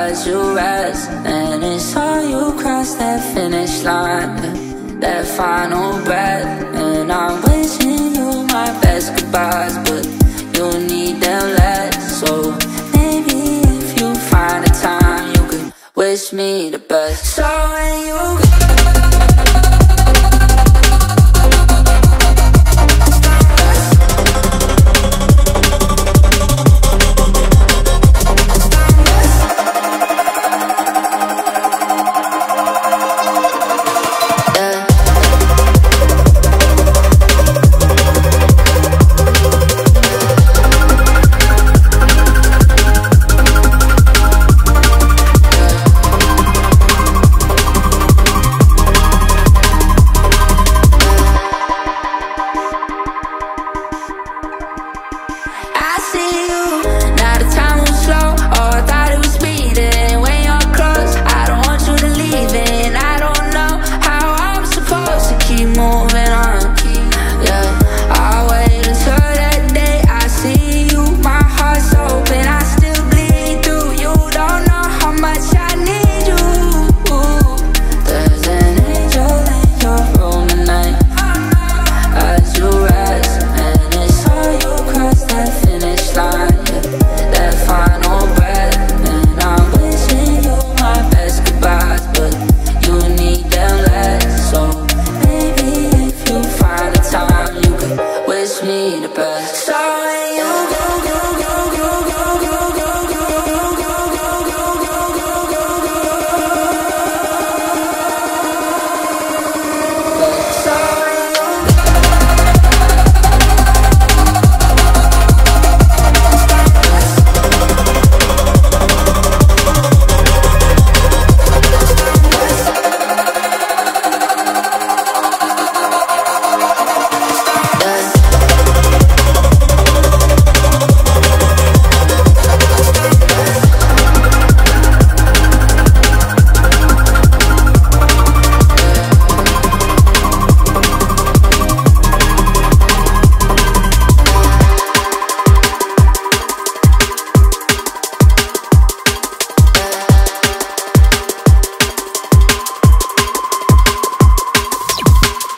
cause you rest. And it's all you cross that finish line, that final breath. And I'm wishing you my best goodbyes, but you'll need them less. So maybe if you find a time, you could wish me the best. So when you